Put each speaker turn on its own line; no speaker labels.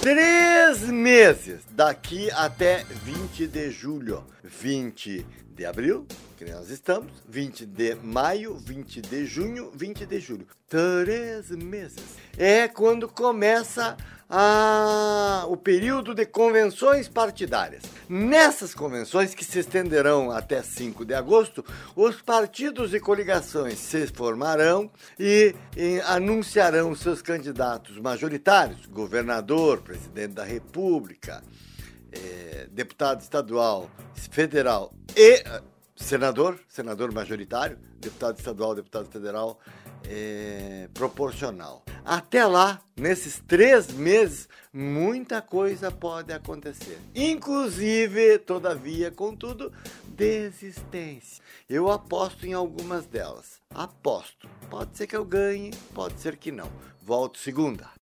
3 meses, daqui até 20 de julho, 20 de abril, que nós estamos, 20 de maio, 20 de junho, 20 de julho. 3 meses. É quando começa o período de convenções partidárias. Nessas convenções, que se estenderão até 5 de agosto, os partidos e coligações se formarão e anunciarão seus candidatos majoritários, governador, presidente da República, deputado estadual, federal e senador majoritário, deputado estadual, deputado federal, proporcional. Até lá, nesses 3 meses, muita coisa pode acontecer. Inclusive, todavia, contudo, desistência. Eu aposto em algumas delas. Aposto. Pode ser que eu ganhe, pode ser que não. Volto segunda.